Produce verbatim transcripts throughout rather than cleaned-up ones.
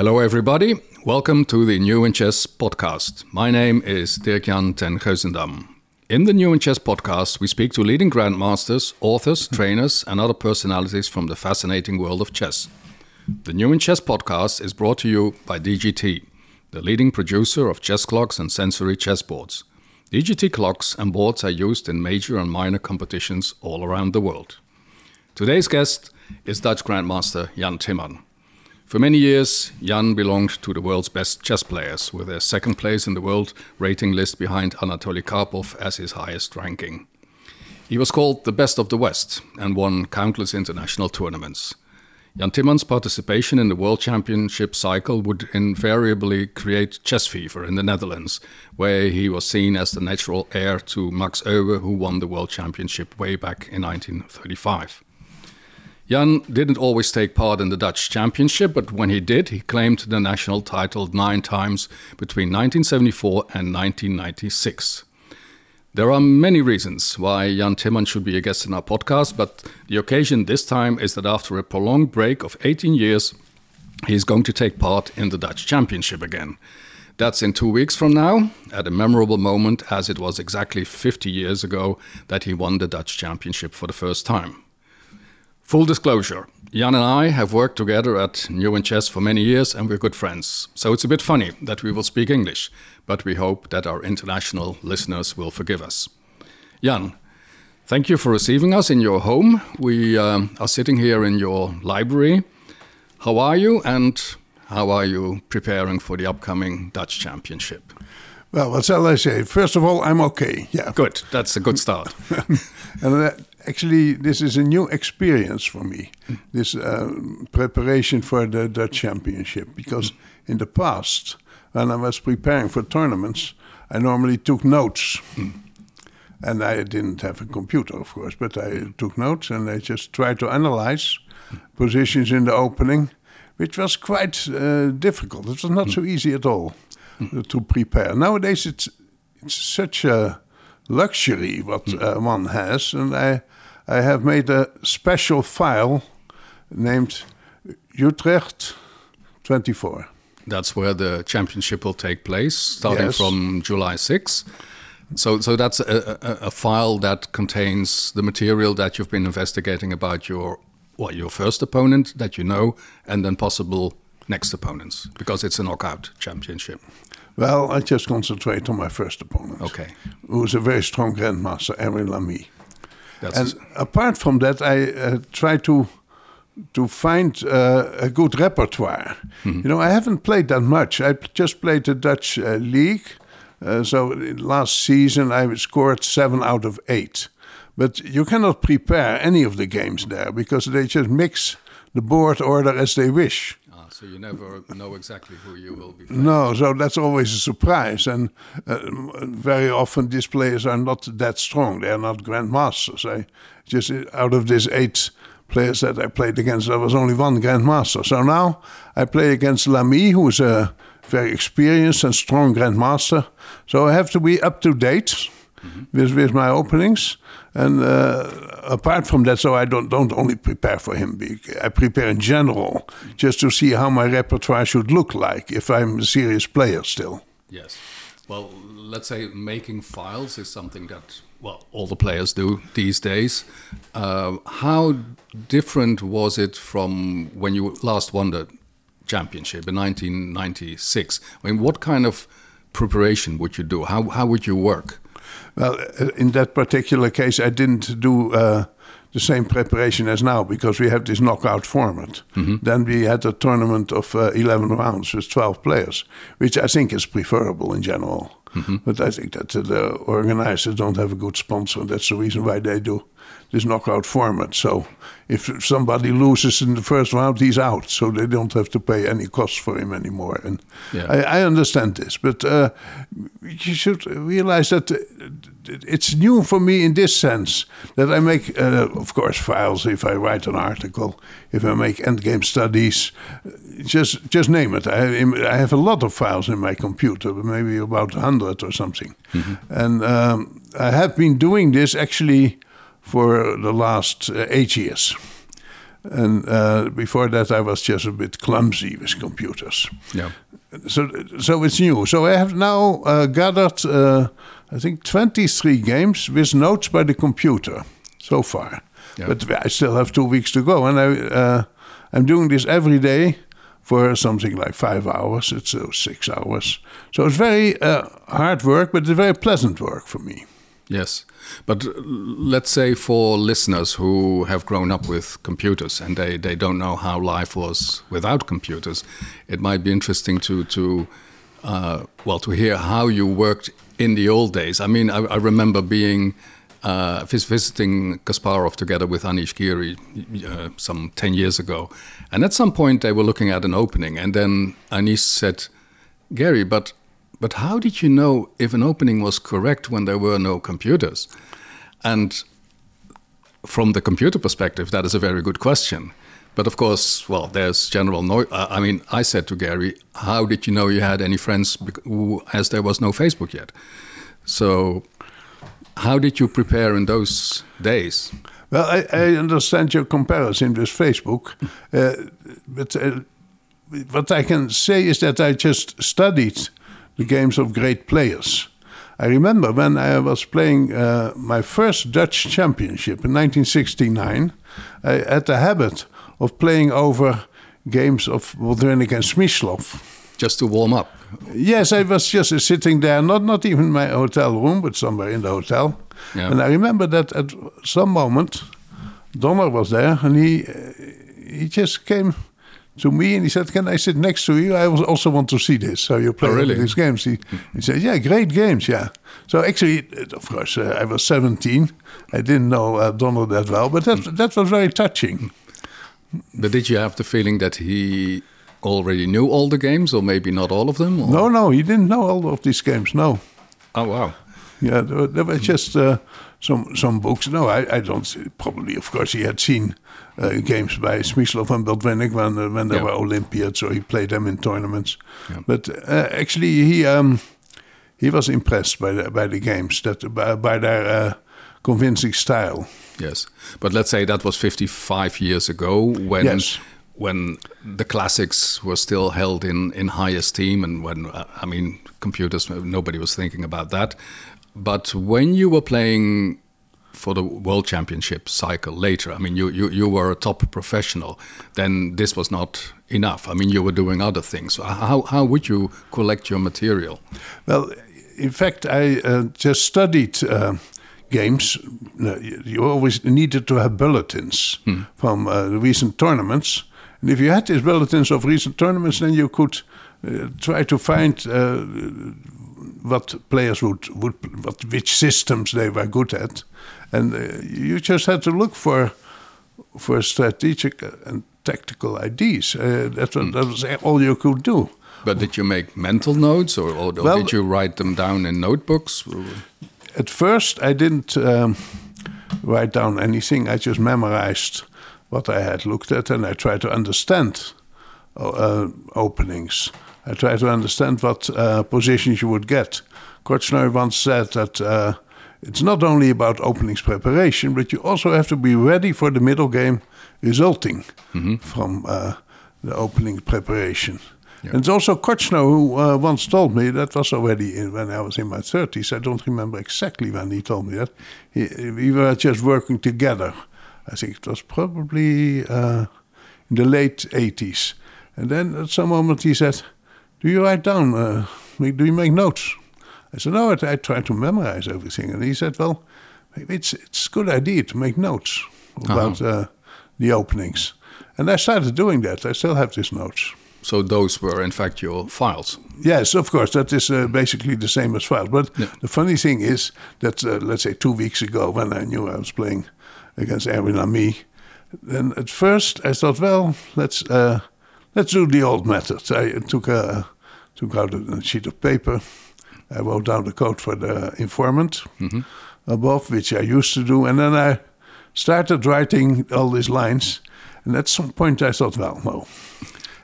Hello everybody, welcome to the New in Chess podcast. My name is Dirk-Jan ten Geusendam. In the New in Chess podcast, we speak to leading grandmasters, authors, trainers and other personalities from the fascinating world of chess. The New in Chess podcast is brought to you by D G T, the leading producer of chess clocks and sensory chessboards. D G T clocks and boards are used in major and minor competitions all around the world. Today's guest is Dutch Grandmaster Jan Timman. For many years, Jan belonged to the world's best chess players, with a second place in the world rating list behind Anatoly Karpov as his highest ranking. He was called the best of the West and won countless international tournaments. Jan Timman's participation in the World Championship cycle would invariably create chess fever in the Netherlands, where he was seen as the natural heir to Max Euwe, who won the World Championship way back in nineteen thirty-five. Jan didn't always take part in the Dutch Championship, but when he did, he claimed the national title nine times between nineteen seventy-four and nineteen ninety-six. There are many reasons why Jan Timman should be a guest in our podcast, but the occasion this time is that after a prolonged break of eighteen years, he is going to take part in the Dutch Championship again. That's in two weeks from now, at a memorable moment, as it was exactly fifty years ago that he won the Dutch Championship for the first time. Full disclosure, Jan and I have worked together at New in Chess for many years and we're good friends. So it's a bit funny that we will speak English, but we hope that our international listeners will forgive us. Jan, thank you for receiving us in your home. We um, are sitting here in your library. How are you and how are you preparing for the upcoming Dutch Championship? Well, what shall I say? First of all, I'm okay. Yeah, good. That's a good start. and uh, actually, this is a new experience for me. This uh, preparation for the Dutch Championship, because in the past, when I was preparing for tournaments, I normally took notes, mm. and I didn't have a computer, of course, but I took notes and I just tried to analyze mm. positions in the opening, which was quite uh, difficult. It was not mm. so easy at all. To prepare. Nowadays, it's it's such a luxury what uh, one has, and I I have made a special file named Utrecht twenty-four. That's where the championship will take place, starting yes. from July sixth. So, so that's a, a, a file that contains the material that you've been investigating about your what your first opponent that you know, and then possible next opponents, because it's a knockout championship. Well, I just concentrate on my first opponent, okay. who is a very strong grandmaster, Erwin Lamy. That's and apart from that, I uh, try to to find uh, a good repertoire. Mm-hmm. You know, I haven't played that much. I just played the Dutch uh, league. Uh, so last season, I scored seven out of eight. But you cannot prepare any of the games there, because they just mix the board order as they wish. So you never know exactly who you will be playing. No, so that's always a surprise. And uh, very often these players are not that strong. They are not grandmasters. I just out of these eight players that I played against, there was only one grandmaster. So now I play against Lamy, who is a very experienced and strong grandmaster. So I have to be up to date mm-hmm. with, with my openings. And uh, apart from that, so I don't don't only prepare for him. I prepare in general, just to see how my repertoire should look like if I'm a serious player still. Yes. Well, let's say making files is something that, well, all the players do these days. Uh, how different was it from when you last won the championship in nineteen ninety-six? I mean, what kind of preparation would you do? How how would you work? Well, in that particular case, I didn't do uh, the same preparation as now, because we have this knockout format. Mm-hmm. Then we had a tournament of uh, eleven rounds with twelve players, which I think is preferable in general. Mm-hmm. But I think that the organizers don't have a good sponsor. That's the reason why they do this knockout format. So if somebody loses in the first round, he's out. So they don't have to pay any costs for him anymore. And yeah. I, I understand this. But uh, you should realize that it's new for me in this sense, that I make, uh, of course, files if I write an article, if I make endgame studies, just just name it. I, I have a lot of files in my computer, maybe about one hundred or something. Mm-hmm. And um, I have been doing this actually for the last uh, eight years. And uh, before that, I was just a bit clumsy with computers. Yeah. So, so it's new. So I have now uh, gathered, uh, I think, twenty-three games with notes by the computer so far. Yeah. But I still have two weeks to go, and I, uh, I'm doing this every day for something like five hours. It's uh, six hours. So it's very uh, hard work, but it's very pleasant work for me. Yes. But let's say for listeners who have grown up with computers and they, they don't know how life was without computers, it might be interesting to, to uh, well, to hear how you worked in the old days. I mean, I, I remember being uh, visiting Kasparov together with Anish Giri uh, some ten years ago. And at some point they were looking at an opening, and then Anish said, Gary, but But how did you know if an opening was correct when there were no computers? And from the computer perspective, that is a very good question. But of course, well, there's general noise. Uh, I mean, I said to Gary, how did you know you had any friends who, as there was no Facebook yet? So how did you prepare in those days? Well, I, I understand your comparison with Facebook. uh, but uh, what I can say is that I just studied the games of great players. I remember when I was playing uh, my first Dutch championship in nineteen sixty-nine, I had the habit of playing over games of Wawrinka and Smyslov. Just to warm up? Yes, I was just sitting there, not, not even in my hotel room, but somewhere in the hotel. Yeah. And I remember that at some moment, Donner was there, and he, uh, he just came to me and he said, can I sit next to you? I also want to see this. So you play oh, really? these games. He, he said, yeah, great games, yeah. So actually, of course, uh, I was seventeen. I didn't know uh, Donald that well, but that, that was very touching. But did you have the feeling that he already knew all the games, or maybe not all of them? Or? No, no, he didn't know all of these games, no. Oh, wow. Yeah, there were, there were just uh, some some books. No, I, I don't see, probably, of course, he had seen uh, games by Smyslov and Botvinnik when, uh, when they yeah. were Olympiads, so he played them in tournaments. Yeah. But uh, actually, he um, he was impressed by the, by the games, that by, by their uh, convincing style. Yes, but let's say that was fifty-five years ago when... Yes. When the classics were still held in, in high esteem, and when, uh, I mean, computers, nobody was thinking about that. But when you were playing for the World Championship cycle later, I mean, you, you, you were a top professional, then this was not enough. I mean, you were doing other things. How, how would you collect your material? Well, in fact, I uh, just studied uh, games. You always needed to have bulletins hmm. from uh, the recent tournaments. And if you had these bulletins of recent tournaments, then you could uh, try to find uh, what players would, would what, which systems they were good at. And uh, you just had to look for for strategic and tactical ideas. Uh, that, was, mm. that was all you could do. But did you make mental notes, or, or, or well, did you write them down in notebooks? At first, I didn't um, write down anything. I just memorized what I had looked at, and I tried to understand uh, openings. I tried to understand what uh, positions you would get. Korchnoi once said that uh, it's not only about openings preparation, but you also have to be ready for the middle game resulting mm-hmm. from uh, the opening preparation. Yep. And it's also Korchnoi who uh, once told me, that was already in, when I was in my thirties, I don't remember exactly when he told me that, he, we were just working together. I think it was probably uh, in the late eighties. And then at some moment he said, do you write down, uh, do you make notes? I said, no, I, I try to memorize everything. And he said, well, maybe it's, it's a good idea to make notes about uh-huh. uh, the openings. And I started doing that. I still have these notes. So those were, in fact, your files? Yes, of course. That is uh, basically the same as files. But yeah. the funny thing is that, uh, let's say, two weeks ago, when I knew I was playing against Erwin Lamy, then at first I thought, well, let's uh, let's do the old method. I took a took out a sheet of paper. I wrote down the code for the informant mm-hmm. above, which I used to do, and then I started writing all these lines. And at some point I thought, well, no.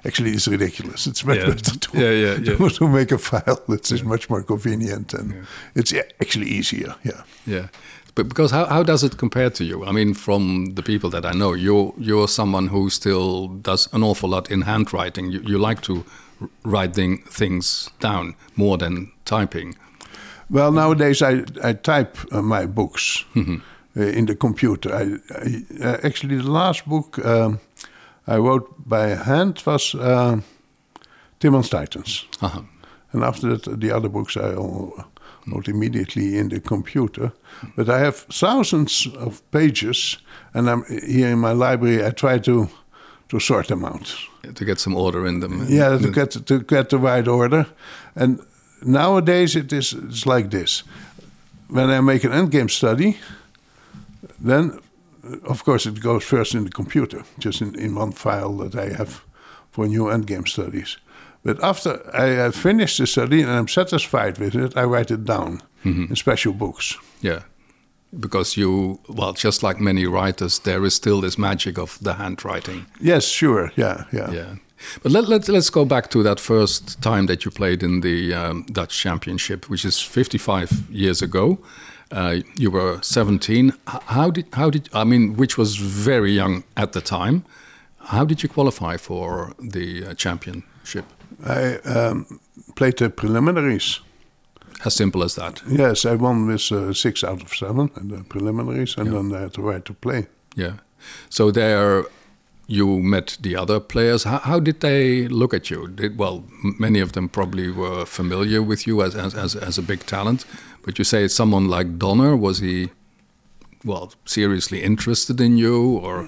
actually it's ridiculous. It's much Yeah. better to, Yeah, yeah, yeah. to, to make a file. It's just much more convenient, and Yeah. it's yeah, actually easier. Yeah. Yeah, but because how, how does it compare to you? I mean, from the people that I know, you're you're someone who still does an awful lot in handwriting. You, you like to r- writing things down more than typing. Well, nowadays I I type uh, my books Mm-hmm. uh, in the computer. I, I uh, actually the last book um, I wrote by hand was uh, Timmon's Titans, Uh-huh. and after that the other books I all wrote immediately in the computer. But I have thousands of pages, and I'm here in my library. I try to to sort them out. To get some order in them. Yeah, to get to get the right order. And nowadays it is it's like this. When I make an endgame study, then uh, of course it goes first in the computer, just in, in one file that I have for new endgame studies. But after I have finished the study and I'm satisfied with it, I write it down in special books. Yeah, because you, well, just like many writers, there is still this magic of the handwriting. Yes, sure, yeah, yeah. Yeah. But let, let, let's go back to that first time that you played in the um, Dutch Championship, which is fifty-five years ago. Uh, you were seventeen. H- How did, how did, I mean, which was very young at the time. How did you qualify for the uh, championship? I um, played the preliminaries. As simple as that. Yes, I won with uh, six out of seven in the preliminaries, and Yeah. then I had the right to play. Yeah. So there you met the other players. How, how did they look at you? Did, well, m- many of them probably were familiar with you as, as, as, as a big talent. But you say someone like Donner, was he, well, seriously interested in you? Or,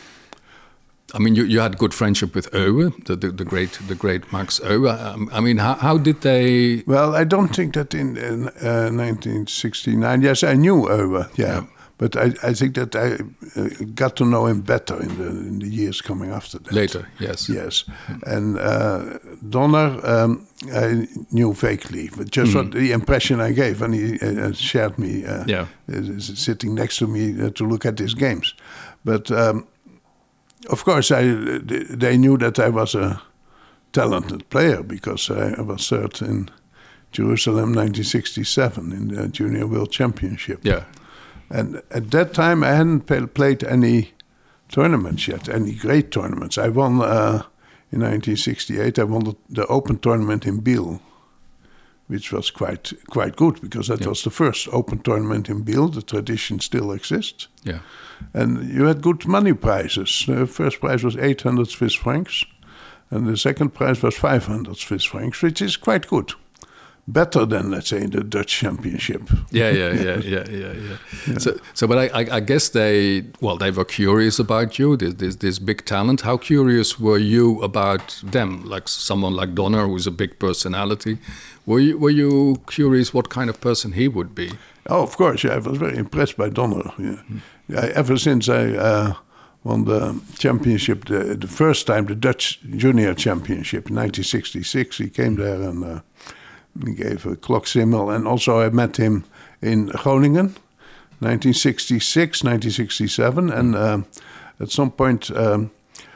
I mean, you, you had good friendship with Owe, the, the, the great the great Max Owe. Um, I mean, how, how did they... Well, I don't think that in, in uh, nineteen sixty-nine, yes, I knew Owe, yeah. Yeah. But I, I think that I uh, got to know him better in the, in the years coming after that. Later, yes. Yes. And uh, Donner, um, I knew vaguely, but just what the impression I gave when he uh, shared me, uh, Yeah. uh, sitting next to me uh, to look at his games. But um, of course, I they knew that I was a talented player because I, I was third in Jerusalem nineteen sixty-seven in the Junior World Championship. Yeah. And at that time, I hadn't pa- played any tournaments yet, any great tournaments. I won uh, in nineteen sixty-eight. I won the, the Open tournament in Biel, which was quite quite good because that Yeah. was the first Open tournament in Biel. The tradition still exists, Yeah. and you had good money prizes. The first prize was eight hundred Swiss francs, and the second prize was five hundred Swiss francs, which is quite good. Better than, let's say, the Dutch Championship. Yeah, yeah, yeah, yeah, yeah, yeah. So, so, but I, I, I guess they, well, they were curious about you. This, this, this big talent. How curious were you about them? Like someone like Donner, who's a big personality. Were you, were you curious what kind of person he would be? Oh, of course, yeah, I was very impressed by Donner. Yeah. Yeah, ever since I uh, won the championship, the, the first time, the Dutch Junior Championship in nineteen sixty-six, he came there and uh, he gave a clock signal. And also I met him in Groningen, nineteen sixty-six, nineteen sixty-seven. And uh, at some point, um,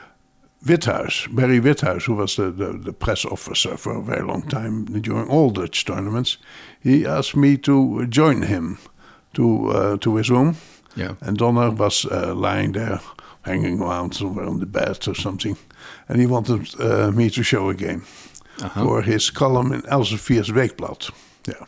Withuis, Barry Withuis, who was the, the, the press officer for a very long time during all Dutch tournaments, he asked me to join him to uh, to his room. Yeah. And Donner was uh, lying there, hanging around somewhere on the bed or something. And he wanted uh, me to show a game Uh-huh. for his column in Elsevier's Weekblad. Yeah.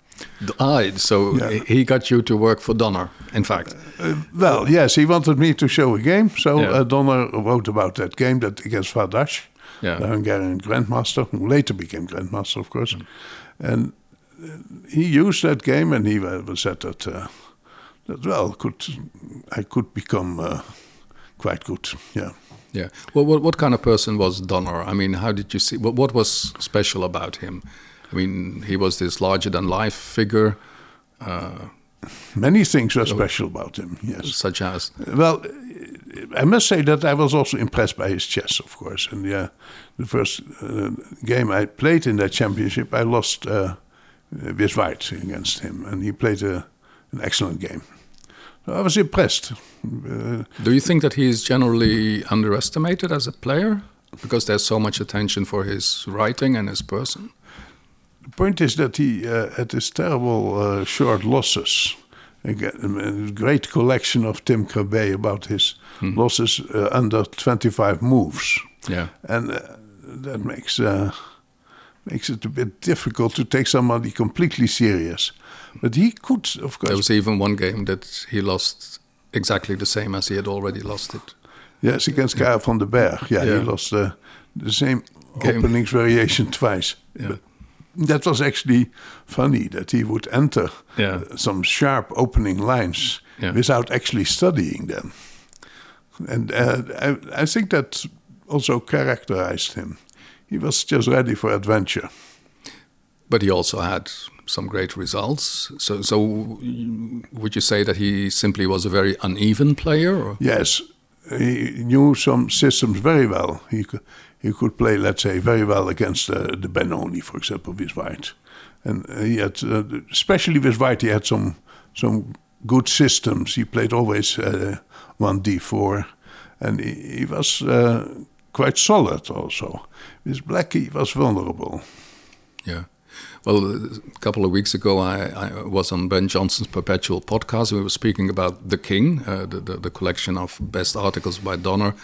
Ah, so Yeah. he got you to work for Donner, in fact. Uh, well, yes, he wanted me to show a game. So Yeah. uh, Donner wrote about that game that against Vardash, Yeah. the Hungarian grandmaster, who later became grandmaster, of course. And uh, he used that game, and he uh, said that, uh, that well, could I could become uh, quite good. Yeah. Yeah. Well, what, what kind of person was Donner? I mean, how did you see, what, what was special about him? I mean, he was this larger-than-life figure, uh, Many things were special about him, yes. such as... Well, I must say that I was also impressed by his chess, of course. And yeah, the first uh, game I played in that championship, I lost uh, with white against him. And he played a, an excellent game. So I was impressed. Uh, Do you think that he is generally underestimated as a player? because there's so much attention for his writing and his person? The point is that he uh, had this terrible uh, short losses. Again, a great collection of Tim Krabbe about his mm. losses uh, under twenty-five moves. Yeah, and uh, that makes uh, makes it a bit difficult to take somebody completely serious. But he could, of course. There was even one game that he lost exactly the same as he had already lost it. Yes, against Karel van den Berg. Yeah, yeah. He lost uh, the same game. Openings variation twice. Yeah. But that was actually funny that he would enter yeah. uh, some sharp opening lines yeah. without actually studying them. And uh, I, I think that also characterized him. He was just ready for adventure. But he also had some great results. So, so would you say that he simply was a very uneven player? Or? Yes, he knew some systems very well. He could, he could play, let's say, very well against uh, the Benoni, for example, with white. And he had, uh, especially with white, he had some some good systems. He played always uh, one d four, and he, he was uh, quite solid also. With black, he was vulnerable. Yeah. Well, a couple of weeks ago, I, I was on Ben Johnson's Perpetual podcast. We were speaking about The King, uh, the, the, the collection of best articles by Donner.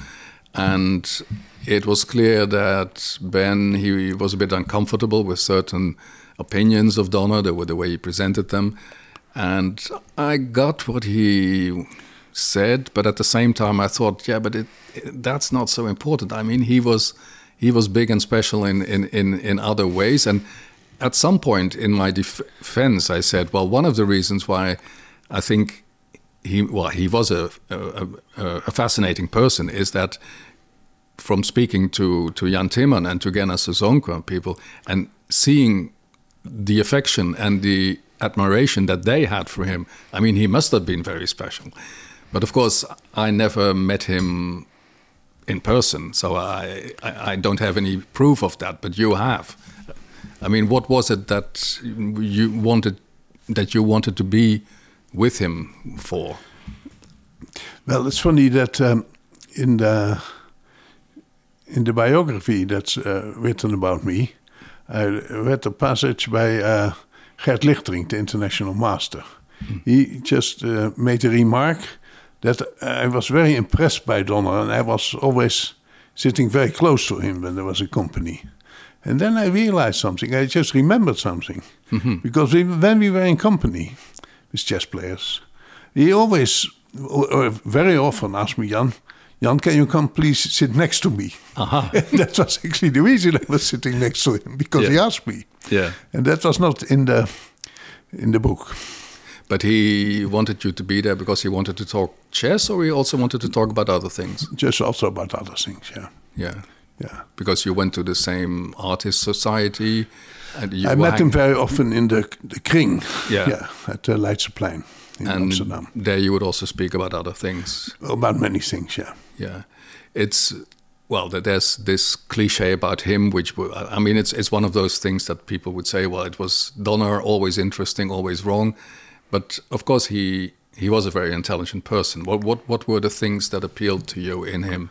And it was clear that Ben, he was a bit uncomfortable with certain opinions of Donner, the, the way he presented them. And I got what he said, but at the same time, I thought, yeah, but it, it, that's not so important. I mean, he was he was big and special in, in, in, in other ways. And at some point in my defense, I said, well, one of the reasons why I think he, well, he was a, a, a fascinating person is that from speaking to, to Jan Timman and to Gerna Sazonka people and seeing the affection and the admiration that they had for him, I mean, he must have been very special. But of course, I never met him in person, so I, I, I don't have any proof of that, but you have. I mean, what was it that you wanted that you wanted to be with him for? Well, it's funny that um, in the in the biography that's uh, written about me, I read a passage by uh, Gert Lichtering, the international master. Mm. He just uh, made a remark that I was very impressed by Donner, and I was always sitting very close to him when there was a company. And then I realized something. I just remembered something. Mm-hmm. Because we, when we were in company with chess players, he always, or very often asked me, Jan, Jan, can you come please sit next to me? Uh-huh. That was actually the reason I was sitting next to him, because yeah. he asked me. Yeah. And that was not in the in the book. But he wanted you to be there because he wanted to talk chess, or he also wanted to talk about other things? Just also about other things, yeah. Yeah. Yeah. Because you went to the same artist society. And you I met hang- him very often in the the Kring, yeah, yeah at the Leidseplein in and Amsterdam. There you would also speak about other things. About many things, yeah. Yeah. It's, well, there's this cliche about him, which, I mean, it's it's one of those things that people would say, well, it was Donner, always interesting, always wrong. But of course, he he was a very intelligent person. What what what were the things that appealed to you in him?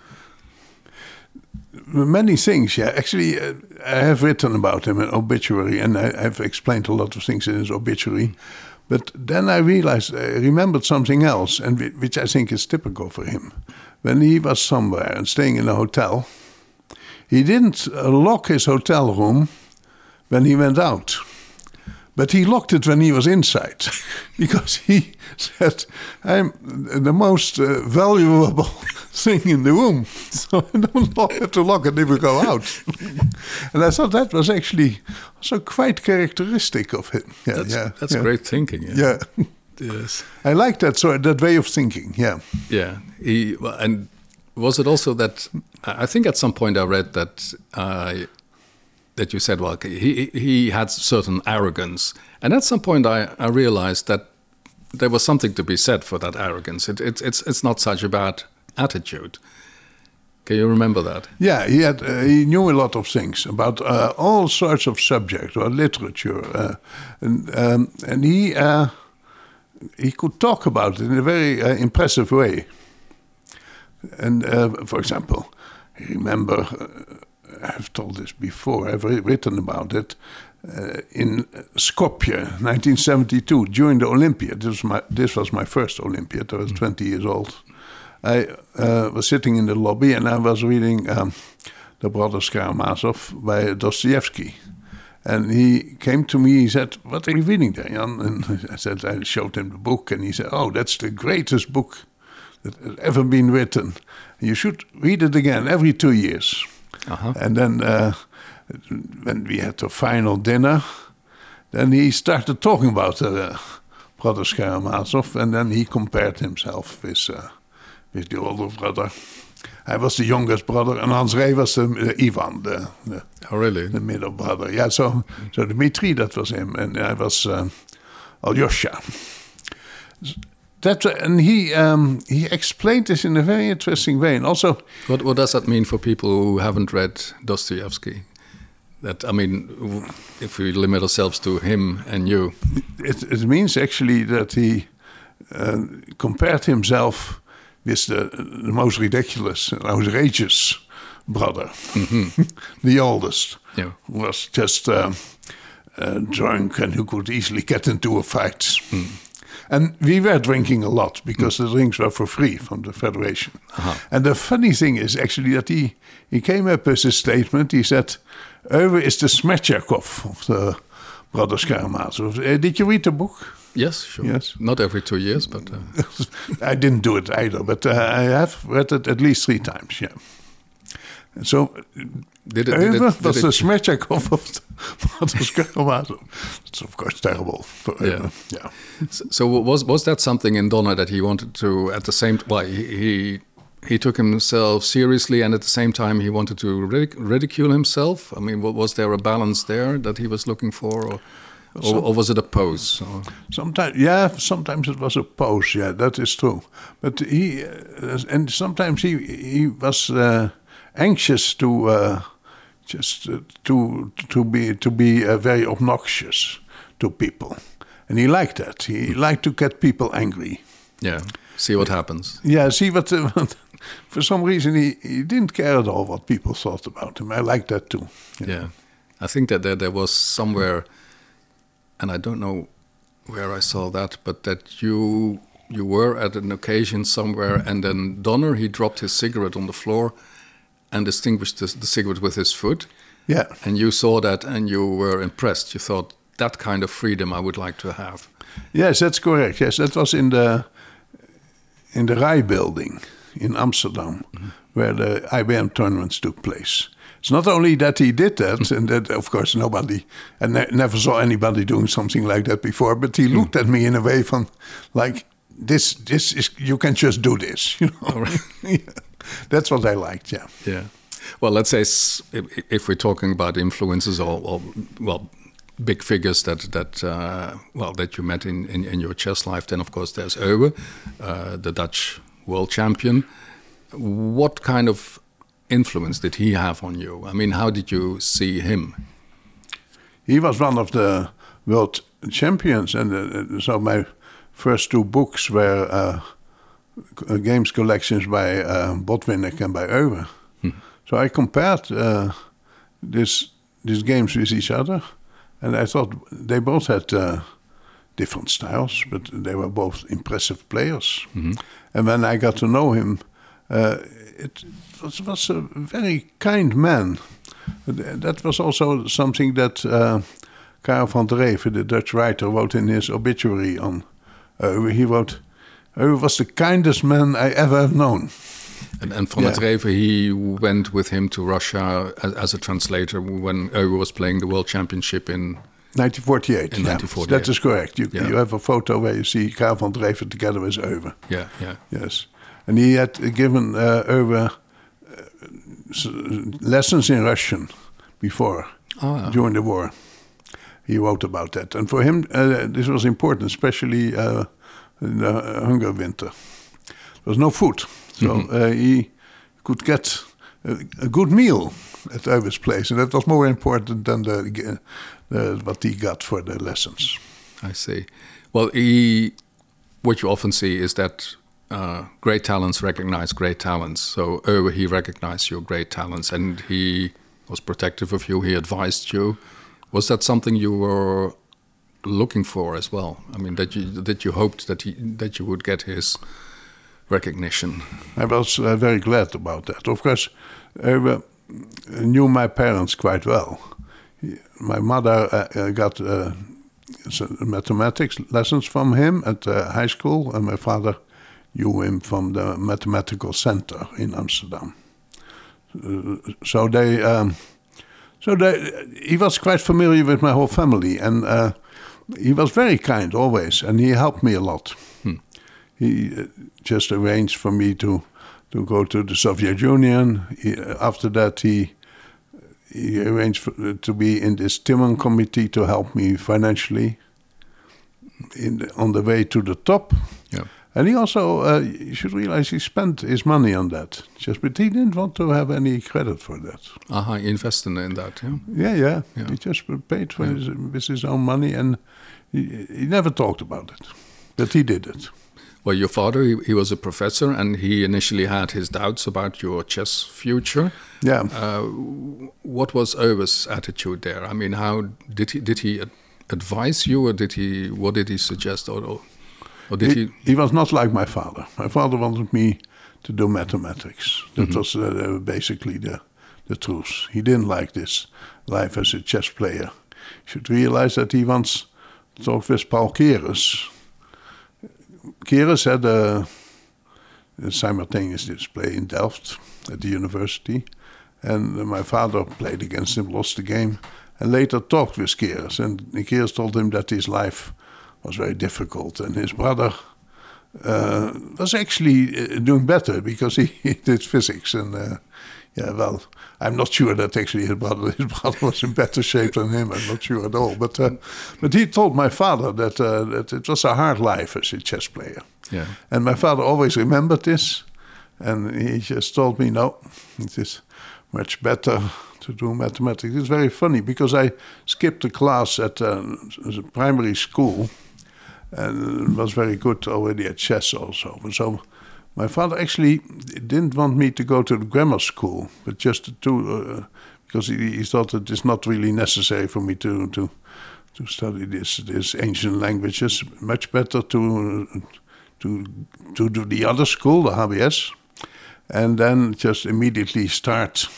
Many things, yeah. Actually, uh, I have written about him in obituary, and I have explained a lot of things in his obituary. But then I realized, I remembered something else, and which I think is typical for him. When he was somewhere and staying in a hotel, he didn't lock his hotel room when he went out. But he locked it when he was inside, because he said, I'm the most uh, valuable thing in the room, so I don't have to lock it if we go out. And I thought that was actually also quite characteristic of him. Yeah, that's yeah, that's yeah. great thinking. Yeah. yeah. Yes. I like that, so that way of thinking, yeah. Yeah. He, and was it also that, I think at some point I read that... Uh, that you said, well, he he had certain arrogance. And at some point I, I realized that there was something to be said for that arrogance. It, it, it's it's not such a bad attitude. Can you remember that? Yeah, he had uh, he knew a lot of things about uh, all sorts of subjects, or literature. Uh, and, um, and he, uh, he could talk about it in a very uh, impressive way. And uh, for example, I remember, uh, I've told this before, I've written about it, uh, in Skopje, nineteen seventy-two, during the Olympia. This was my, this was my first Olympiad. I was mm. twenty years old. I uh, was sitting in the lobby and I was reading um, The Brothers Karamazov by Dostoevsky. And he came to me, he said, "What are you reading there, Jan?" And I said, I showed him the book, and he said, "Oh, that's the greatest book that has ever been written. You should read it again every two years. Uh-huh. And then uh, when we had the final dinner, then he started talking about the uh, Brothers Karamazov, and then he compared himself with, uh, with the older brother. I was the youngest brother, and Hans Rey was the, uh, Ivan, the, the, oh, really? the middle brother. Yeah, so so Dmitri, that was him, and I was uh, Alyosha. That, and he um, he explained this in a very interesting way, and also. What what does that mean for people who haven't read Dostoevsky? That I mean, if we limit ourselves to him and you, it, it means actually that he uh, compared himself with the, the most ridiculous and outrageous brother, mm-hmm. the oldest, yeah. who was just uh, uh, drunk and who could easily get into a fight. Mm. And we were drinking a lot because mm. the drinks were for free from the Federation. Uh-huh. And the funny thing is actually that he, he came up with a statement. He said, "Oewe is the Smertjakov of the Brothers Karamazov." Uh, did you read the book? Yes, sure. Yes. Not every two years, but... Uh... I didn't do it either, but uh, I have read it at least three times, yeah. And so, did it, did it, did was it... the Smertjakov of the Brothers Karamazov. It's of course terrible. For, yeah. Uh, yeah. So, so was was that something in Donner that he wanted to, at the same... Well, he, he, he took himself seriously, and at the same time he wanted to ridic ridicule himself? I mean, was there a balance there that he was looking for, or... Or, or was it a pose? Or? Sometimes, yeah, sometimes it was a pose. Yeah, that is true. But he, uh, and sometimes he he was uh, anxious to uh, just uh, to to be to be uh, very obnoxious to people, and he liked that. He liked to get people angry. Yeah, see what happens. Yeah, see what. Uh, for some reason, he, he didn't care at all what people thought about him. I liked that too. Yeah, yeah. I think that there there was somewhere. And I don't know where I saw that, but that you you were at an occasion somewhere, and then Donner, he dropped his cigarette on the floor and distinguished the, the cigarette with his foot. Yeah. And you saw that and you were impressed. You thought, that kind of freedom I would like to have. Yes, that's correct. Yes, that was in the in the Rai building in Amsterdam, mm-hmm. where the I B M tournaments took place. It's not only that he did that, and that, of course, nobody, I ne never saw anybody doing something like that before, but he looked at me in a way from, like, this, this is, you can just do this, you know. Yeah. That's what I liked, yeah. Yeah. Well, let's say if, if we're talking about influences or, or well, big figures that, that uh, well, that you met in, in, in your chess life, then, of course, there's Oewe, uh, the Dutch world champion. What kind of influence did he have on you? I mean, how did you see him? He was one of the world champions, and uh, so my first two books were uh, games collections by uh, Botvinnik and by Oewe. Hmm. So I compared uh, this, these games with each other, and I thought they both had uh, different styles, but they were both impressive players. Mm-hmm. And when I got to know him, uh, it was, was a very kind man. That was also something that uh, Karel van Dreven, the Dutch writer, wrote in his obituary on Oewe. He wrote, "Oewe was the kindest man I ever have known." And, and van yeah. Dreven, he went with him to Russia as, as a translator when Oewe was playing the World Championship in... nineteen forty-eight. In yeah. nineteen forty-eight. That is correct. You, yeah. you have a photo where you see Karel van Dreven together with Oewe. Yeah, yeah. Yes. And he had given uh, Oewe uh, lessons in Russian before, oh, yeah. during the war. He wrote about that. And for him, uh, this was important, especially uh, in the hunger winter. There was no food. So mm-hmm. uh, he could get a, a good meal at Oewe's place. And that was more important than the, the, what he got for the lessons. I see. Well, he, what you often see is that uh, great talents recognize great talents. So Owe, he recognized your great talents, and he was protective of you. He advised you. Was that something you were looking for as well? I mean, that you that you hoped that he that you would get his recognition. I was uh, very glad about that. Of course, I uh, knew my parents quite well. My mother uh, uh, got uh, mathematics lessons from him at uh, high school, and my father knew him from the mathematical center in Amsterdam. Uh, so they, um, so they, he was quite familiar with my whole family, and uh, he was very kind always, and he helped me a lot. Hmm. He uh, just arranged for me to to go to the Soviet Union. He, after that, he he arranged for, to be in this Timman committee to help me financially in the, on the way to the top. Yeah. And he also, uh, you should realize, he spent his money on that. Just, but he didn't want to have any credit for that. Uh-huh, he invested in that, yeah? Yeah, yeah. yeah. He just paid for yeah. his, with his own money, and he, he never talked about it. But he did it. Well, your father, he, he was a professor, and he initially had his doubts about your chess future. Yeah. Uh, what was Owe's attitude there? I mean, how did he did he ad- advise you, or did he? What did he suggest, or, or, or did he, he? He was not like my father. My father wanted me to do mathematics. That mm-hmm. was uh, basically the the truth. He didn't like this life as a chess player. You should realize that he once talked with Paul Keres. Keres had a, a simultaneous display in Delft at the university, and my father played against him, lost the game, and later talked with Keres. And Keres told him that his life was very difficult, and his brother uh, was actually uh, doing better because he, he did physics. And uh, yeah, well, I'm not sure that actually his brother his brother was in better shape than him. I'm not sure at all. But uh, but he told my father that uh, that it was a hard life as a chess player. Yeah. And my father always remembered this, and he just told me, no, it is much better to do mathematics. It's very funny because I skipped a class at uh, a primary school, and was very good already at chess also. So my father actually didn't want me to go to the grammar school, but just to, uh, because he, he thought it is not really necessary for me to to to study this this ancient languages. Much better to to to do the other school, the H B S, and then just immediately start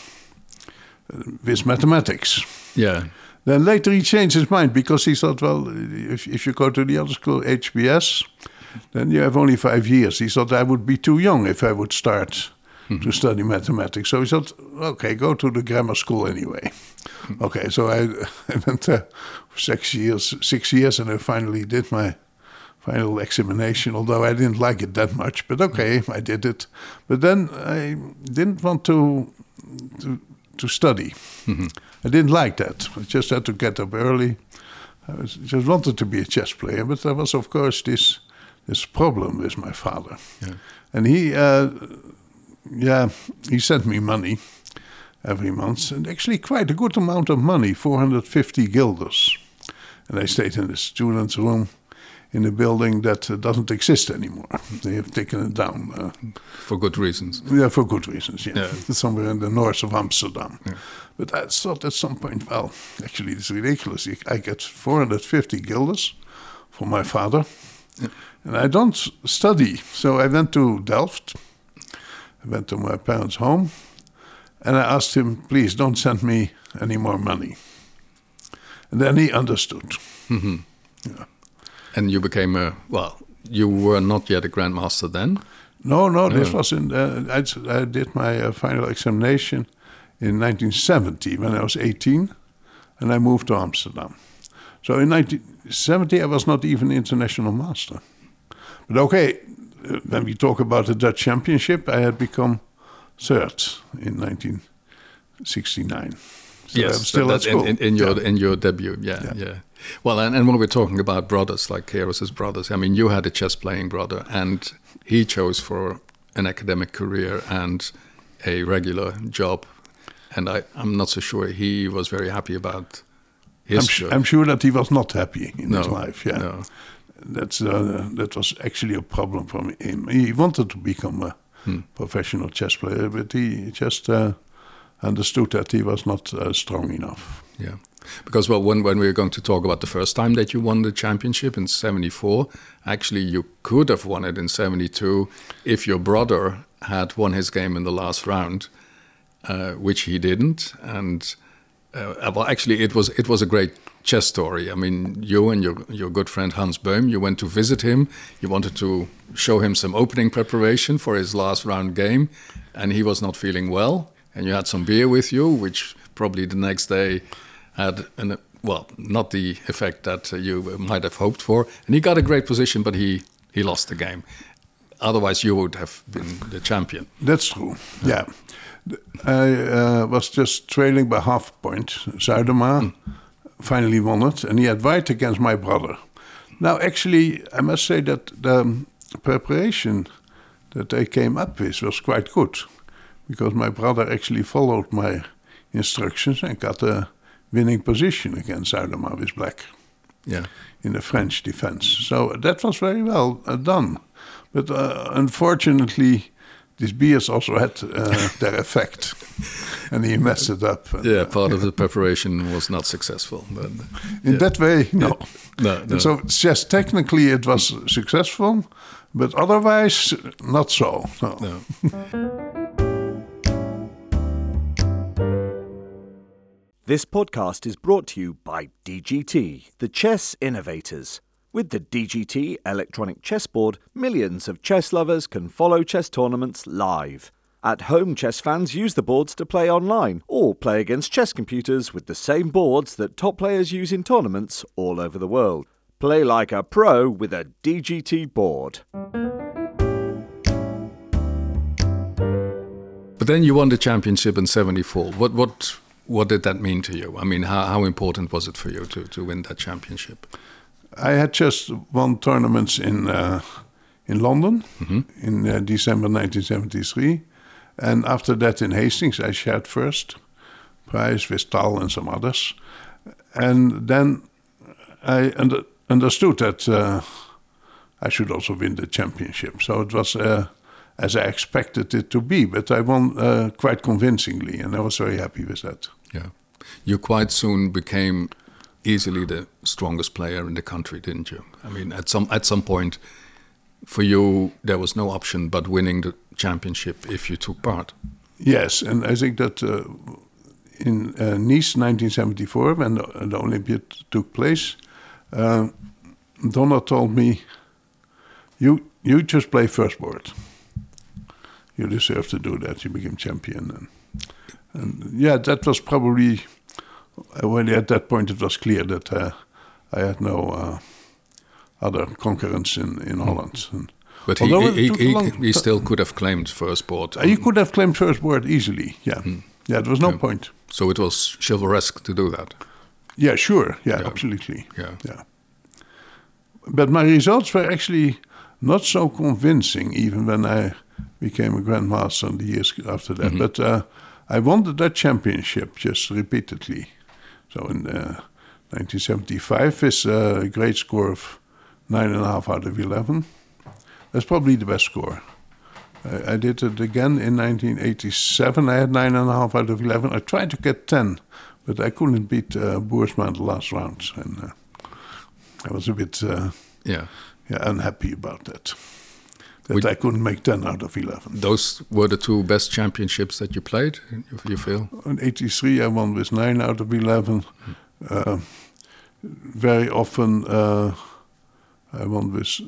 with mathematics. Yeah. Then later he changed his mind because he thought, well, if if you go to the other school, H B S, then you have only five years. He thought I would be too young if I would start mm-hmm. to study mathematics. So he thought, okay, go to the grammar school anyway. Mm-hmm. Okay, so I, I went there for six years, six years, and I finally did my final examination, although I didn't like it that much. But okay, I did it. But then I didn't want to to, to study. Mm-hmm. I didn't like that. I just had to get up early. I was, just wanted to be a chess player, but there was, of course, this this problem with my father. Yeah. And he, uh, yeah, he sent me money every month, and actually quite a good amount of money, four hundred fifty guilders. And I stayed in the student's room in a building that uh, doesn't exist anymore. They have taken it down. Uh, for good reasons. Yeah, for good reasons, yeah. yeah. Somewhere in the north of Amsterdam. Yeah. But I thought at some point, well, actually it's ridiculous. I get four hundred fifty guilders from my father, yeah. and I don't study. So I went to Delft. I went to my parents' home, and I asked him, please don't send me any more money. And then he understood. Mm-hmm. Yeah. And you became a, well, you were not yet a grandmaster then? No, no, this no. was in, uh, I, I did my uh, final examination in nineteen seventy when I was eighteen, and I moved to Amsterdam. So in nineteen seventy I was not even international master. But okay, when we talk about the Dutch championship, I had become third in nineteen sixty-nine. So yes, I'm still that's at school. In, in, in your yeah. in your debut, yeah, yeah. yeah. Well, and, and when we're talking about brothers like Keres' brothers, I mean, you had a chess-playing brother, and he chose for an academic career and a regular job, and I, I'm not so sure he was very happy about his I'm, job. I'm sure that he was not happy in no, his life. Yeah, no. that's uh, that was actually a problem for him. He wanted to become a hmm. professional chess player, but he just uh, understood that he was not uh, strong enough. Yeah, because well, when when we were going to talk about the first time that you won the championship in seventy-four, actually you could have won it in seventy-two if your brother had won his game in the last round, uh, which he didn't. And uh, well, actually, it was it was a great chess story. I mean, you and your your good friend Hans Böhm, you went to visit him. You wanted to show him some opening preparation for his last round game, and he was not feeling well. And you had some beer with you, which probably the next day had an well, not the effect that uh, you might have hoped for. And he got a great position, but he he lost the game. Otherwise, you would have been the champion. That's true. Yeah, yeah. I uh, was just trailing by half a point. Zuidema mm. finally won it, and he had white against my brother. Now, actually, I must say that the preparation that I came up with was quite good, because my brother actually followed my instructions and got a winning position against Zuidema with black. Yeah, in the French defense. So that was very well uh, done. But uh, unfortunately, these beers also had uh, their effect, and he messed it up. And, yeah, part uh, of the preparation was not successul. But in yeah. that way, no. no, no. So yes, technically it was successful, but otherwise not so. No. no. This podcast is brought to you by D G T, the chess innovators. With the D G T electronic chessboard, millions of chess lovers can follow chess tournaments live. At home, chess fans use the boards to play online or play against chess computers with the same boards that top players use in tournaments all over the world. Play like a pro with a D G T board. But then you won the championship in seventy-four. What what what did that mean to you? I mean, how, how important was it for you to, to win that championship? I had just won tournaments in uh, in London mm-hmm. in uh, December nineteen seventy-three. And after that in Hastings, I shared first prize with Tal and some others. And then I under, understood that uh, I should also win the championship. So it was uh, as I expected it to be, but I won uh, quite convincingly, and I was very happy with that. Yeah. You quite soon became easily the strongest player in the country, didn't you? I mean, at some at some point, for you, there was no option but winning the championship if you took part. Yes, and I think that uh, in uh, Nice nineteen seventy-four, when the, the Olympiad took place, uh, Donna told me, you you just play first board. You deserve to do that. You became champion. And, and yeah, that was probably, when at that point it was clear that uh, I had no uh, other concurrence in, in Holland. And but he, he, he, he, he still could have claimed first board. Uh, he could have claimed first board easily, yeah. Mm. Yeah, there was no yeah. point. So it was chivalresque to do that? Yeah, sure. Yeah, yeah. absolutely. Yeah. yeah. But my results were actually not so convincing, even when I became a grandmaster in the years after that. Mm-hmm. But uh, I won the Dutch championship just repeatedly. So in uh, nineteen seventy-five with a great score of nine and a half out of eleven. That's probably the best score. I, I did it again in nineteen eighty-seven. I had nine and a half out of eleven. I tried to get ten, but I couldn't beat uh, Boersma in the last round. And uh, I was a bit uh, yeah. Yeah, unhappy about that. That Would I couldn't make ten out of eleven. Those were the two best championships that you played, you feel? In eighty-three, I won with nine out of eleven. Mm. Uh, very often, uh, I won with,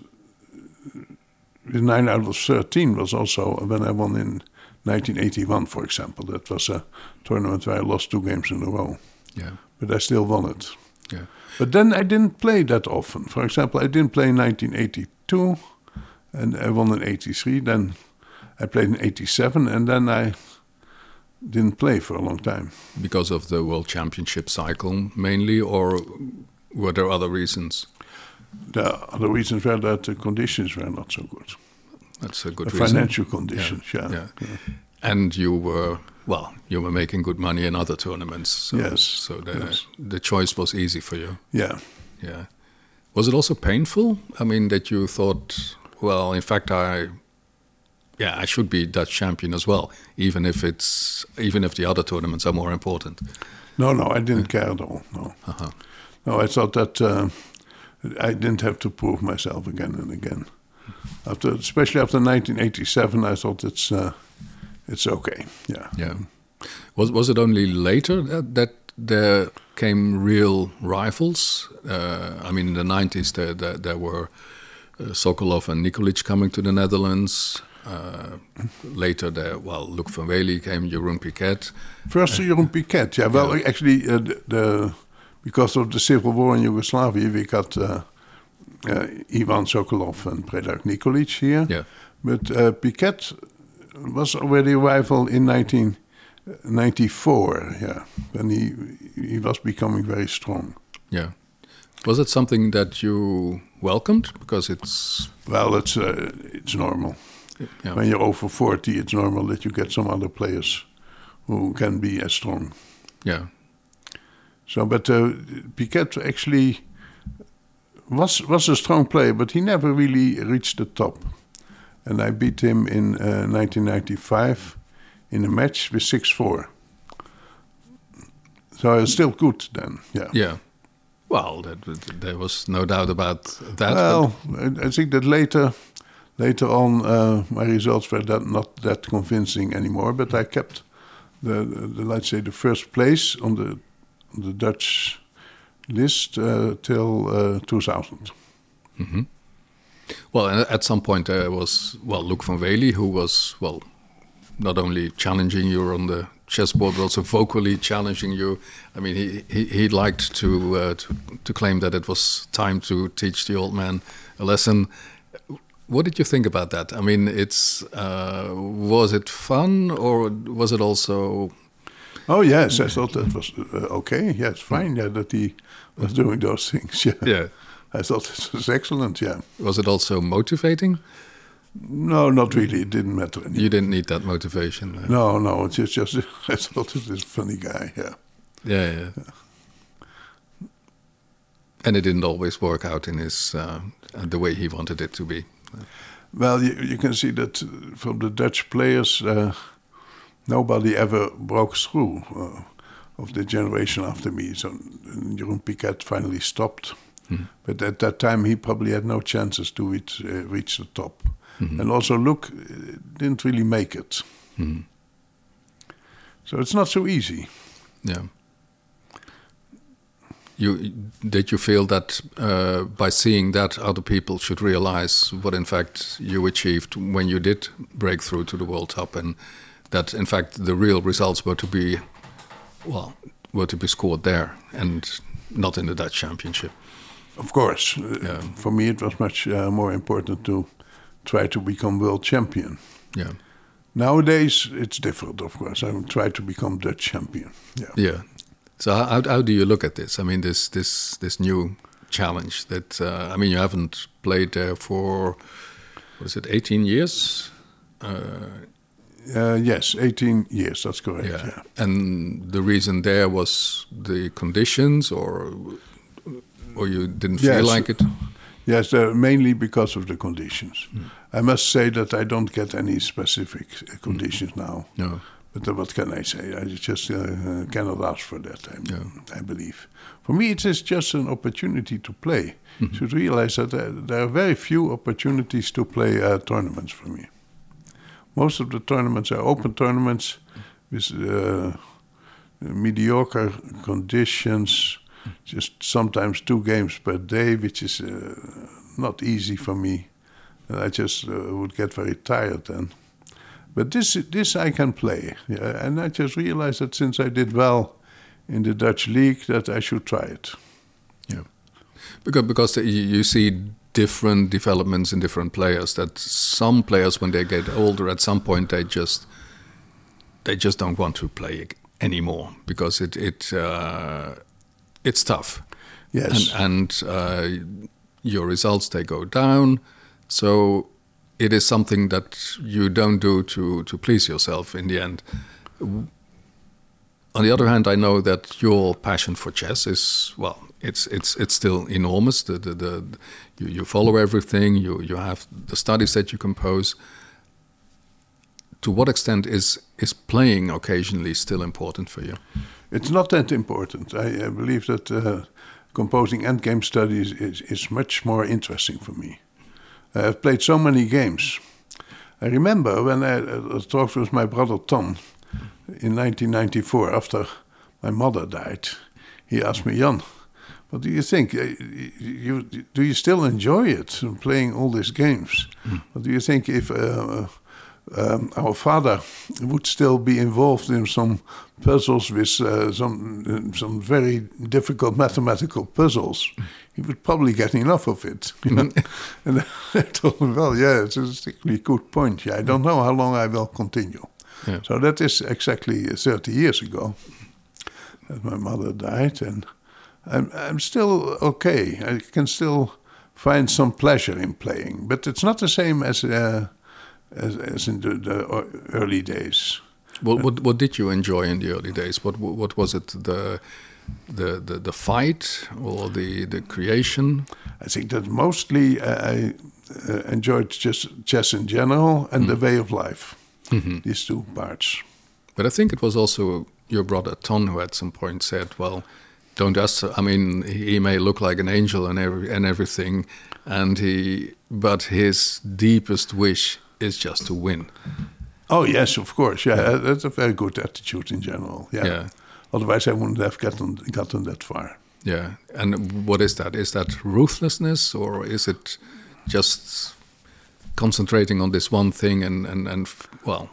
with nine out of thirteen was also when I won in nineteen eighty-one, for example. That was a tournament where I lost two games in a row. Yeah. But I still won it. Yeah. But then I didn't play that often. For example, I didn't play in nineteen eighty-two. And I won in eighty-three, then I played in eighty-seven, and then I didn't play for a long time. Because of the World Championship cycle mainly, or were there other reasons? The other reasons were that the conditions were not so good. That's a good the reason. Financial conditions, yeah. Yeah. yeah. yeah. And you were, well, you were making good money in other tournaments. So, yes. So the, yes. the choice was easy for you. Yeah. Yeah. Was it also painful? I mean, that you thought, well, in fact, I, yeah, I should be Dutch champion as well, even if it's even if the other tournaments are more important. No, no, I didn't care at all. No, Uh-huh. no, I thought that uh, I didn't have to prove myself again and again. After, especially after nineteen eighty-seven, I thought it's uh, it's okay. Yeah, Yeah. Was was it only later that, that there came real rivals? Uh, I mean, in the nineties, there there, there were uh, Sokolov and Nikolic coming to the Netherlands. Uh, later, there, well, Luc van Wely came, Jeroen Piquet. First, uh, Jeroen Piquet. Yeah, well, Yeah. actually, uh, the, the because of the civil war in Yugoslavia, we got uh, uh, Ivan Sokolov and Predrag Nikolic here. Yeah. But uh, Piquet was already a rival in nineteen ninety-four. Yeah, when he he was becoming very strong. Yeah. Was it something that you welcomed? Because it's Well, it's uh, it's normal. yeah, When you're over forty, it's normal that you get some other players who can be as strong. yeah, So, but uh, Piquet actually was was a strong player, but he never really reached the top. And I beat him in uh, nineteen ninety-five in a match with six four. So I was still good then, yeah. yeah. Well, that, there was no doubt about that. Well, I, I think that later, later on, uh, my results were that not that convincing anymore. But I kept the, the let's say the first place on the on the Dutch list uh, till uh, two thousand. hmm Well, and at some point there was well Luc van Wely, who was well not only challenging you on the chessboard, but also vocally challenging you. I mean, he he, he liked to, uh, to to claim that it was time to teach the old man a lesson. What did you think about that? I mean, it's uh, was it fun or was it also? Oh yes, I thought that was uh, okay. Yes, fine. Yeah, that he was doing those things. Yeah, Yeah. I thought it was excellent. Yeah. Was it also motivating? No, not really. It didn't matter anymore. You didn't need that motivation. uh, No, no. It's just, just I thought it was a funny guy. Yeah. Yeah, yeah. And it didn't always work out in his uh, the way he wanted it to be. Well, you, you can see that from the Dutch players, uh, nobody ever broke through uh, of the generation after me. So Jeroen Piquet finally stopped. Mm-hmm. But at that time, he probably had no chances to reach, uh, reach the top. Mm-hmm. And also, Luc uh, didn't really make it. Mm-hmm. So it's not so easy. Yeah. You did you feel that uh, by seeing that other people should realize what in fact you achieved when you did break through to the world top, and that in fact the real results were to be well were to be scored there and not in the Dutch Championship. Of course, uh, Yeah. for me it was much uh, more important to try to become world champion. Yeah. Nowadays it's different, of course. I try to become Dutch champion. Yeah. Yeah. So how how do you look at this? I mean, this this this new challenge that uh, I mean, you haven't played there for what is it, eighteen years? Uh, Uh, yes, eighteen years. That's correct. yeah. Yeah. And the reason there was the conditions, or or you didn't Yes. feel like it? Yes, uh, mainly because of the conditions. I must say that I don't get any specific uh, conditions now. No. But uh, what can I say? I just uh, uh, cannot ask for that, I, Yeah. I believe. For me, it is just an opportunity to play. You should realize that uh, there are very few opportunities to play uh, tournaments for me. Most of the tournaments are open tournaments with uh, mediocre conditions, just sometimes two games per day, which is uh, not easy for me. And I just uh, would get very tired then. But this this I can play. Yeah, and I just realized that since I did well in the Dutch league, that I should try it. Yeah. Because because you you see different developments in different players. That some players, when they get older, at some point they just they just don't want to play anymore because it it uh, it's tough. Yes. And, and uh, your results, they go down. So it is something that you don't do to, to please yourself in the end. On the other hand, I know that your passion for chess is, well, it's it's it's still enormous. The the, the you, you follow everything. You you have the studies that you compose. To what extent is is playing occasionally still important for you? It's not that important. I, I believe that uh, composing endgame studies is, is much more interesting for me. I have played so many games. I remember when I uh, talked with my brother Tom in nineteen ninety-four after my mother died. He asked me, Jan, what do you think? Uh, you, do you still enjoy it, playing all these games? Mm. What do you think if uh, um, our father would still be involved in some puzzles with uh, some some very difficult mathematical puzzles? Mm. He would probably get enough of it. You know? And I told him, well, yeah, it's a particularly good point. Yeah, I don't know how long I will continue. Yeah. So that is exactly thirty years ago that my mother died, and I'm, I'm still okay. I can still find some pleasure in playing, but it's not the same as uh, as, as in the, the early days. What, what what did you enjoy in the early days? What what was it? The the the, the fight or the, the creation? I think that mostly uh, I uh, enjoyed just chess in general and mm. the way of life. Mm-hmm. These two parts. But I think it was also your brother Ton who at some point said, well, don't ask, I mean, he may look like an angel and every, and everything, and he, but his deepest wish is just to win. Oh, yes, of course. Yeah, yeah. That's a very good attitude in general. Yeah. yeah. Otherwise, I wouldn't have gotten, gotten that far. Yeah. And what is that? Is that ruthlessness, or is it just concentrating on this one thing and, and, and well,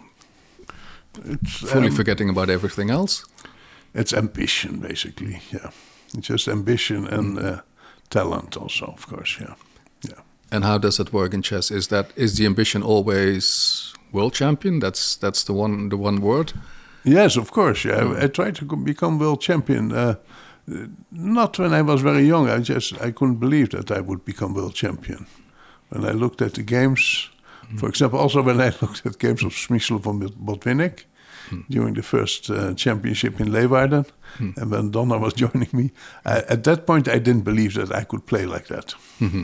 it's, fully um, forgetting about everything else? It's ambition, basically, yeah. It's just ambition and uh, talent also, of course, yeah. yeah. And how does it work in chess? Is that is the ambition always world champion? That's that's the one the one word? Yes, of course, yeah. Mm. I, I tried to become world champion. Uh, not when I was very young. I just I couldn't believe that I would become world champion. When I looked at the games, mm. for example, also when I looked at games of Smyslov and Botvinnik mm. during the first uh, championship in Leeuwarden, mm. and when Donna was joining me, I, at that point I didn't believe that I could play like that. Mm-hmm.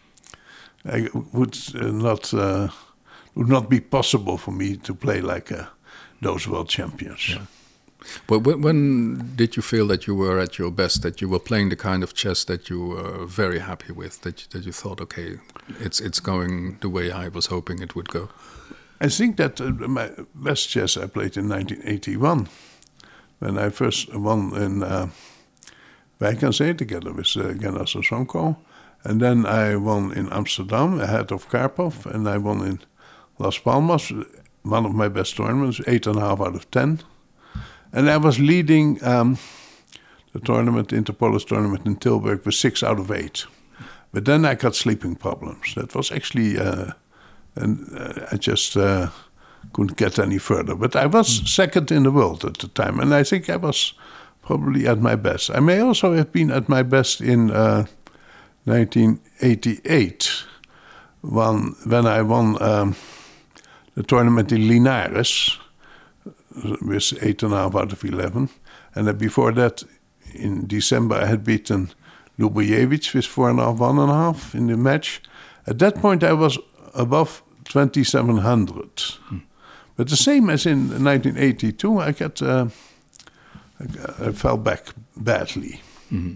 I would uh, not uh, would not be possible for me to play like uh, those world champions. Yeah. But when, when did you feel that you were at your best, that you were playing the kind of chess that you were very happy with, that you, that you thought, okay, it's it's going the way I was hoping it would go? I think that uh, my best chess I played in nineteen eighty-one, when I first won in uh, Wijkenzee together with uh, Gennaro Sosonko, and then I won in Amsterdam ahead of Karpov, and I won in Las Palmas, one of my best tournaments, eight and a half out of ten. And I was leading um, the tournament, Interpolis tournament in Tilburg, with six out of eight. But then I got sleeping problems. That was actually, uh, and uh, I just uh, couldn't get any further. But I was mm. second in the world at the time, and I think I was probably at my best. I may also have been at my best in uh, nineteen eighty-eight, when, when I won um, the tournament in Linares, with eight and a half out of eleven. And then before that, in December, I had beaten Lubojevich with four and a half, one and a half in the match. At that point, I was above twenty-seven hundred. Hmm. But the same as in nineteen eighty-two, I got, uh, I, I fell back badly. Mm-hmm.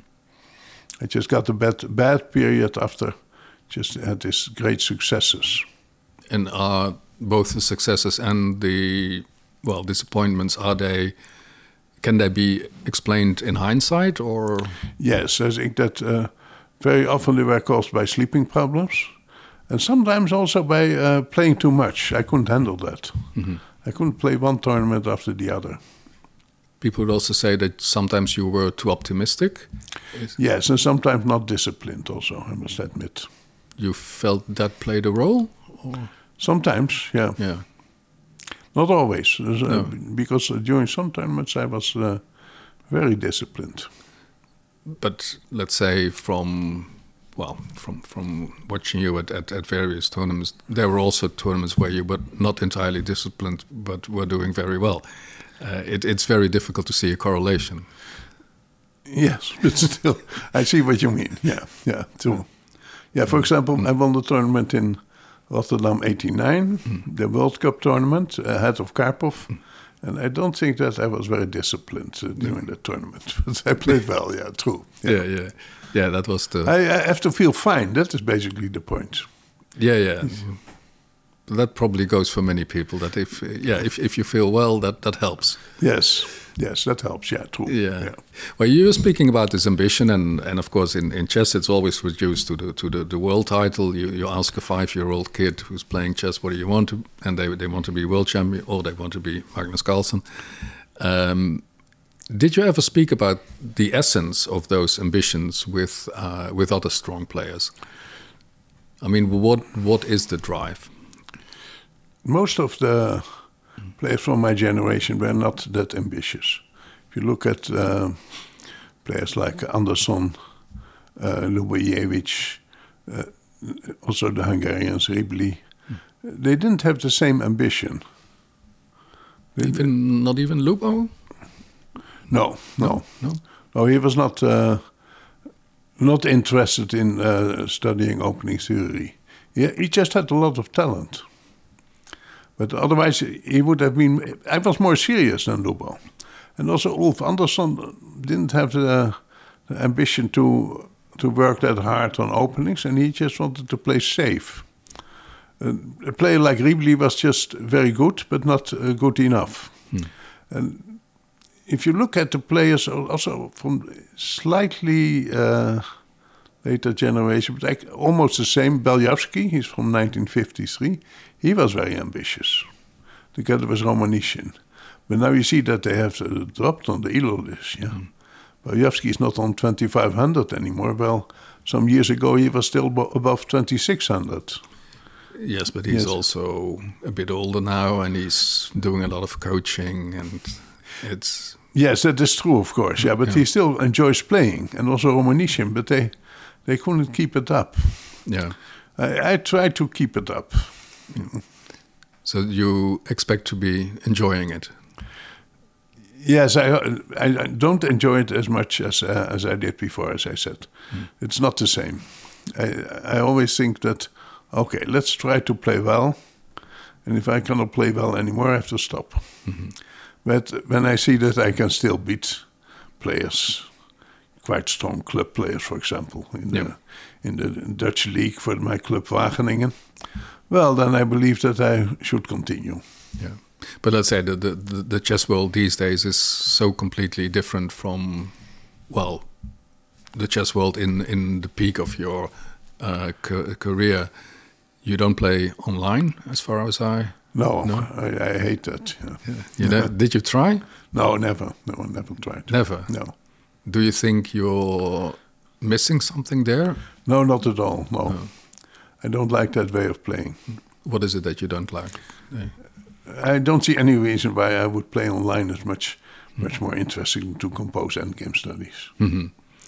I just got a bad, bad period after just had these great successes. And are both the successes and the well, disappointments, are they, can they be explained in hindsight, or? Yes, I think that uh, very often they were caused by sleeping problems, and sometimes also by uh, playing too much. I couldn't handle that. Mm-hmm. I couldn't play one tournament after the other. People would also say that sometimes you were too optimistic. Yes, and sometimes not disciplined also, I must admit. You felt that played a role? Or? Sometimes, yeah. Yeah. Not always, uh, no. because during some tournaments I was uh, very disciplined. But let's say from, well, from from watching you at, at, at various tournaments, there were also tournaments where you were not entirely disciplined, but were doing very well. Uh, it, it's very difficult to see a correlation. Yes, but still, I see what you mean. Yeah, yeah, too. Yeah, for example, mm. I won the tournament in Rotterdam eighty-nine, mm. the World Cup tournament, ahead of Karpov. Mm. And I don't think that I was very disciplined uh, during the tournament. But I played well, yeah, true. Yeah, yeah. Yeah, yeah that was the... I, I have to feel fine. That is basically the point. Yeah, yeah. That probably goes for many people, that if yeah, if, if you feel well, that, that helps. Yes, yes, that helps, yeah, true. Yeah. yeah. Well, you were speaking about this ambition, and, and of course in, in chess it's always reduced to the to the, the world title. You you ask a five-year-old kid who's playing chess, what do you want to, and they, they want to be world champion, or they want to be Magnus Carlsen. Um, did you ever speak about the essence of those ambitions with uh, with other strong players? I mean, what what is the drive? Most of the players from my generation were not that ambitious. If you look at uh, players like Andersson, uh, Lubojevich, uh, also the Hungarians, Ribli, mm. they didn't have the same ambition. They, even not even Lubo? No, no, no. No, he was not uh, not interested in uh, studying opening theory. He, he just had a lot of talent. But otherwise, he would have been... I was more serious than Lubo. And also Ulf Andersson didn't have the, the ambition to to work that hard on openings, and he just wanted to play safe. Uh, a player like Ribli was just very good, but not uh, good enough. Hmm. And if you look at the players also from slightly uh, later generation, but like almost the same, Beljavsky, he's from nineteen fifty-three, he was very ambitious, together with Romanishin. But now you see that they have uh, dropped on the E L O list. Yeah, mm. Beljavsky is not on twenty-five hundred anymore. Well, some years ago he was still bo- above twenty-six hundred. Yes, but he's yes. also a bit older now, and he's doing a lot of coaching, and it's... Yes, that is true, of course, yeah, but yeah. he still enjoys playing, and also Romanishin, but they, they couldn't keep it up. Yeah. I, I tried to keep it up. Yeah. So you expect to be enjoying it? Yes, I, I don't enjoy it as much as uh, as I did before, as I said. Mm. It's not the same. I, I always think that, okay, let's try to play well, and if I cannot play well anymore, I have to stop. Mm-hmm. But when I see that I can still beat players, quite strong club players, for example, in the, yeah. in the Dutch league for my club Wageningen, well, then I believe that I should continue. Yeah, but let's say the, the, the chess world these days is so completely different from, well, the chess world in, in the peak of your uh, ca- career. You don't play online, as far as I... No, no? I, I hate that. Yeah. Yeah. You yeah. ne- did you try? No, never. No, I never tried. Never? No. Do you think you're missing something there? No, not at all, no. no. I don't like that way of playing. What is it that you don't like? Yeah. I don't see any reason why I would play online as much mm. much more interesting to compose endgame studies. Mm-hmm.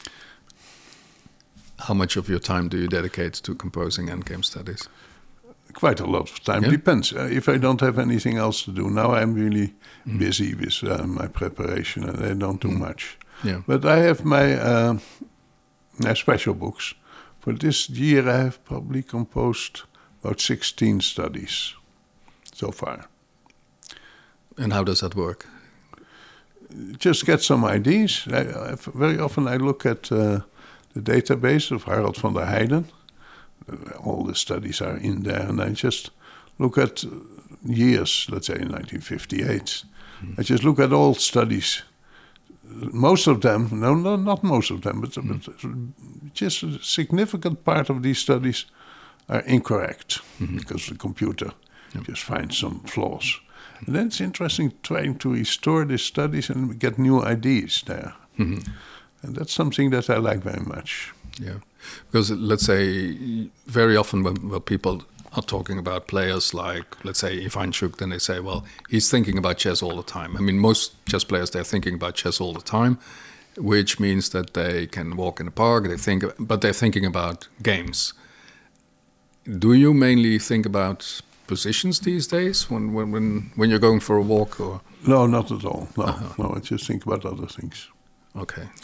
How much of your time do you dedicate to composing endgame studies? Quite a lot of time. Yeah? Depends. Uh, if I don't have anything else to do, now I'm really mm. busy with uh, my preparation and I don't do mm. much. Yeah. But I have my, uh, my special books. For this year I have probably composed about sixteen studies so far. And how does that work? Just get some ideas. I, I, very often I look at uh, the database of Harald van der Heijden. All the studies are in there, and I just look at years, let's say in nineteen fifty-eight. Mm. I just look at all studies. Most of them, no, no not most of them, but, mm. but just a significant part of these studies are incorrect mm-hmm. because the computer yep. just finds some flaws. Mm. And then it's interesting trying to restore these studies and get new ideas there. Mm-hmm. And that's something that I like very much. Yeah. Because let's say very often when, when people are talking about players like, let's say, Ivan Chuk, then they say, well, he's thinking about chess all the time. I mean, most chess players, they're thinking about chess all the time, which means that they can walk in the park, they think, but they're thinking about games. Do you mainly think about positions these days when when, when, when you're going for a walk? Or No, not at all. No, uh-huh. no, I just think about other things. Okay.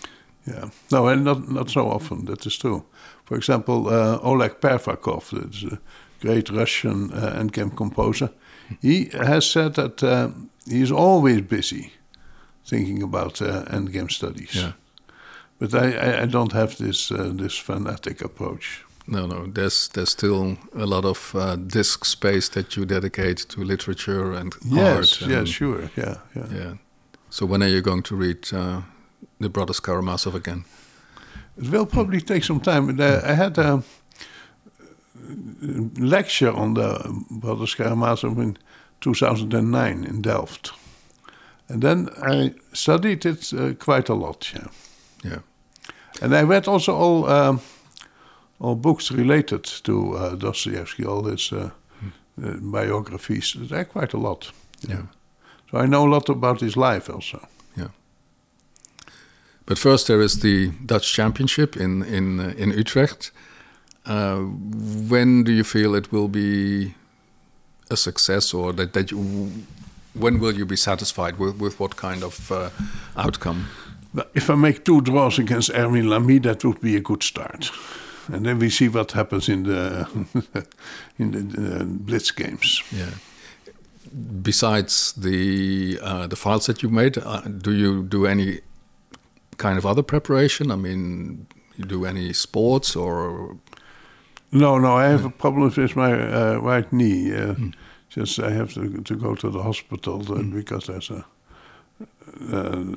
Yeah. No, and not not so often. That is true. For example, uh, Oleg Pervakov, the a great Russian uh, endgame composer, he has said that uh, he is always busy thinking about uh, endgame studies. Yeah. But I, I, I don't have this uh, this fanatic approach. No, no. There's there's still a lot of uh, disk space that you dedicate to literature and Yes, art. And, yes, sure, yeah, yeah. yeah. So when are you going to read uh, the Brothers Karamazov again? It will probably take some time. Uh, I had a lecture on the Brothers Karamazov in two thousand nine in Delft. And then I studied it uh, quite a lot, yeah. Yeah. And I read also all um, all books related to uh, Dostoevsky, all his uh, hmm. uh, biographies. They're quite a lot. Yeah. yeah. So I know a lot about his life also. Yeah. But first there is the Dutch Championship in in uh, in Utrecht. Uh, when do you feel it will be a success, or that that you, when will you be satisfied with with what kind of uh, outcome? If I make two draws against Erwin Lamy, that would be a good start, and then we see what happens in the in the uh, Blitz games. Yeah. Besides the uh, the files that you made, uh, do you do any kind of other preparation? I mean, you do any sports or? No, no. I have a problem with my uh, right knee. Uh, mm. Just I have to to go to the hospital uh, mm. because there's a. Uh,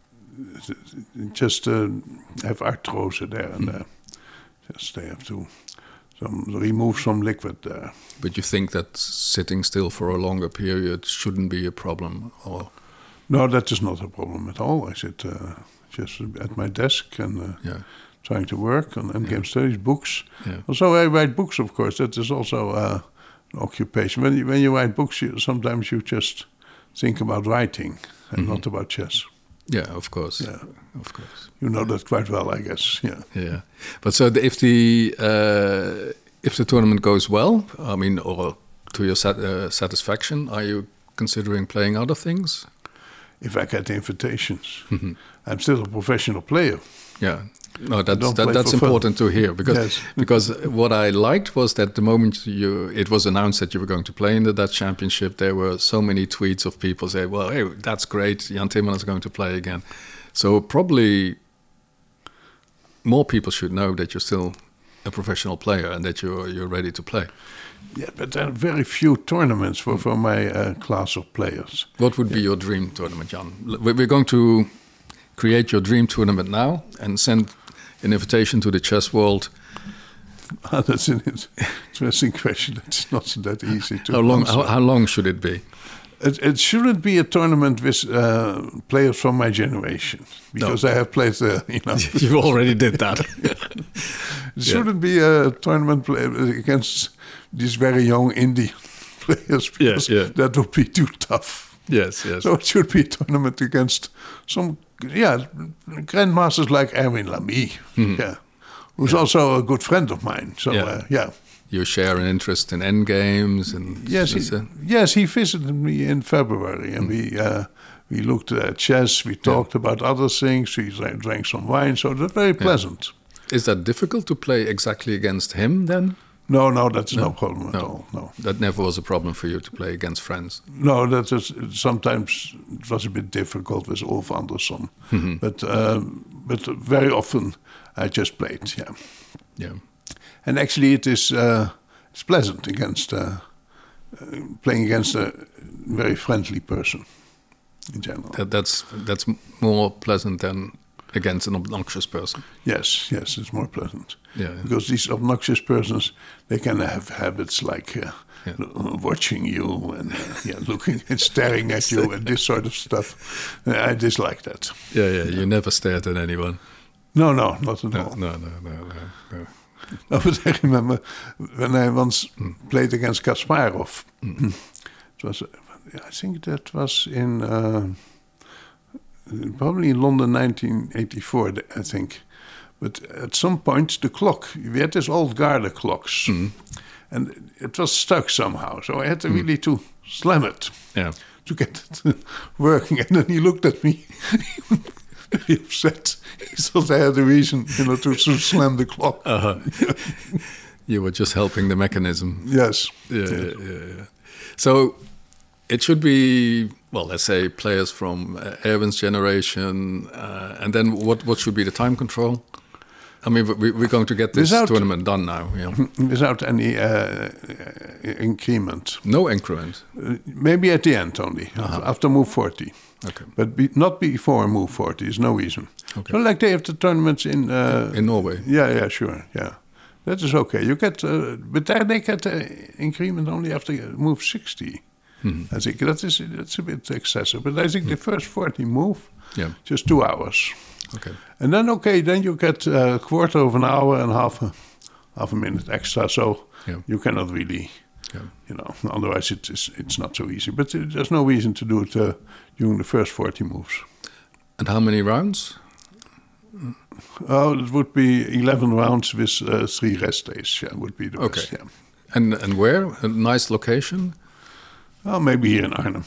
just uh, have arthrose there and there. Just they have to some remove some liquid there. But you think that sitting still for a longer period shouldn't be a problem, or? No, that is not a problem at all. I sit uh, just at my desk and uh, yeah. trying to work on endgame yeah. studies, books. Yeah. Also, I write books, of course. That is also uh, an occupation. When you, when you write books, you, sometimes you just think about writing and mm-hmm. not about chess. Yeah, of course. Yeah, of course. You know yeah. that quite well, I guess. Yeah. Yeah, but so the, if the uh, if the tournament goes well, I mean, or to your sat- uh, satisfaction, are you considering playing other things? If I get invitations, mm-hmm. I'm still a professional player. Yeah. No, that's that, that's important fun. to hear because yes. because what I liked was that the moment you it was announced that you were going to play in the Dutch Championship, there were so many tweets of people saying, "Well, hey, that's great, Jan Timmermans is going to play again." So probably more people should know that you're still a professional player and that you're you're ready to play. Yeah, but there are very few tournaments for for my uh, class of players. What would be your dream tournament, Jan? We're going to create your dream tournament now and send an invitation to the chess world. Oh, that's an interesting question. It's not that easy to how long? answer. How, how long should it be? It, it shouldn't be a tournament with uh, players from my generation because no. I have played. Uh, you know, you already did that. It yeah. shouldn't be a tournament play against these very young Indian players because yeah, yeah. that would be too tough. Yes, yes. So it should be a tournament against some, yeah, grandmasters like Erwin Lamy, mm-hmm. yeah, who's yeah. also a good friend of mine. So yeah. Uh, yeah. You share an interest in endgames, and yes, he, uh, yes, he visited me in February, and mm. we uh, we looked at chess. We talked yeah. about other things. We drank some wine, so that's very pleasant. Yeah. Is that difficult to play exactly against him then? No, no, that's no, no problem at no. all. No, that never was a problem for you to play against friends. No, that is sometimes it was a bit difficult with Ulf Andersson, mm-hmm. but uh, but very often I just played. Yeah, yeah. And actually, it is uh, it's pleasant against uh, uh, playing against a very friendly person in general. That, that's that's more pleasant than against an obnoxious person. Yes, yes, it's more pleasant. Yeah, yeah. Because these obnoxious persons, they can have habits like uh, yeah. watching you and uh, yeah, looking and staring at you and this sort of stuff. I dislike that. Yeah, yeah. You never stared at anyone. No, no, not at no, all. No, no, no, no. no. No, but I remember when I once mm. played against Kasparov. Mm. It was, I think that was in uh, probably in London, nineteen eighty-four. I think, but at some point the clock, we had these old Garda clocks, mm. and it was stuck somehow. So I had to mm. really to slam it, yeah, to get it working. And then he looked at me. very upset. He thought I had a reason, you know, to, to slam the clock. Uh-huh. You were just helping the mechanism. Yes. Yeah, yes. yeah, yeah, yeah. So it should be, well, let's say players from uh, Erwin's generation, uh, and then what, what should be the time control? I mean, we, we're going to get this without, tournament done now. Yeah. Without any uh, increment. No increment? Uh, maybe at the end only, uh-huh. after move forty. Okay. But be, not before move forty, is no reason. Okay. So like they have the tournaments in... Uh, in Norway? Yeah, yeah, sure, yeah. That is okay. You get, uh, but there they get uh, increment only after move sixty. Mm-hmm. I think that is that's a bit excessive. But I think mm-hmm. the first forty move, yeah. just two hours. Okay. And then, okay, then you get a quarter of an hour and half a, half a minute extra. So yeah. you cannot really, yeah. you know, otherwise it is, it's not so easy. But there's no reason to do it uh, during the first forty moves. And how many rounds? Oh, it would be eleven rounds with uh, three rest days. Yeah, would be the okay. best. Yeah. And and where? A nice location? Oh, maybe here in Arnhem.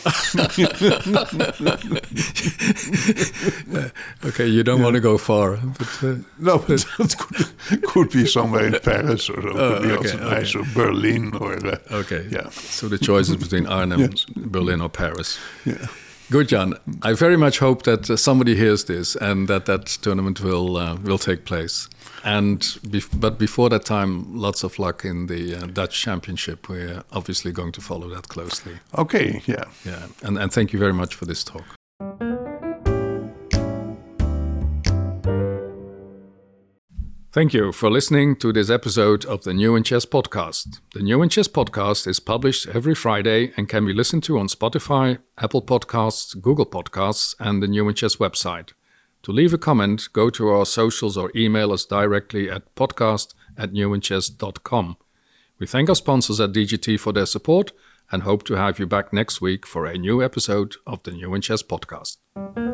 Okay, you don't yeah. want to go far. But, uh, no, but it could, could be somewhere in Paris, or it uh, could be okay, also okay. nice, or Berlin, or uh, okay. Yeah. So the choice is between Arnhem, yes. Berlin, or Paris. Yeah. Good, Jan. I very much hope that uh, somebody hears this and that that tournament will uh, will take place. And bef- but before that time, lots of luck in the uh, Dutch Championship. We're obviously going to follow that closely. Okay, yeah. Yeah, and, and thank you very much for this talk. Thank you for listening to this episode of the New in Chess podcast. The New in Chess podcast is published every Friday and can be listened to on Spotify, Apple Podcasts, Google Podcasts, and the New in Chess website. To leave a comment, go to our socials or email us directly at podcast at newinchess dot com. We thank our sponsors at D G T for their support and hope to have you back next week for a new episode of the New in Chess podcast.